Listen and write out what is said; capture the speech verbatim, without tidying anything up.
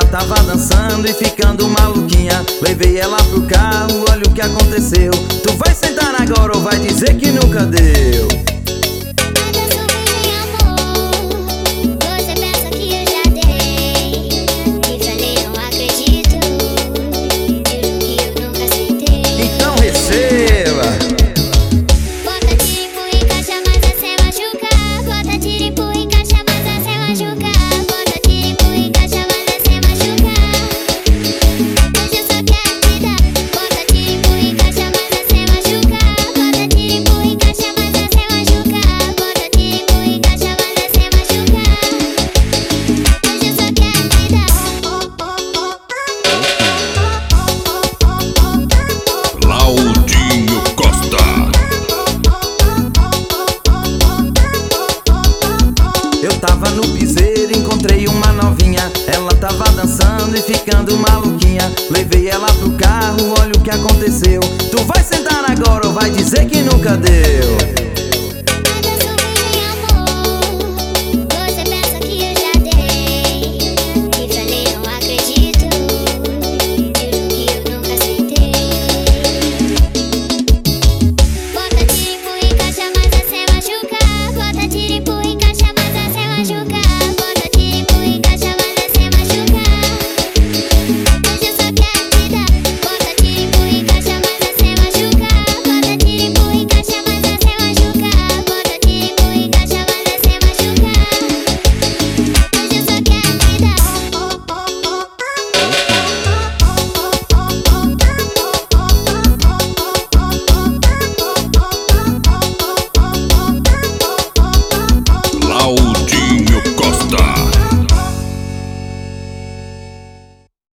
tava dançando e ficando maluquinha. Levei ela pro carro, olha o que aconteceu. Tu vai sentar agora ou vai dizer que nunca deu? Eu tava no piseiro, encontrei uma novinha. Ela tava dançando e ficando maluquinha. Levei ela pro carro, olha o que aconteceu. Tu vai sentar agora ou vai dizer que nunca deu?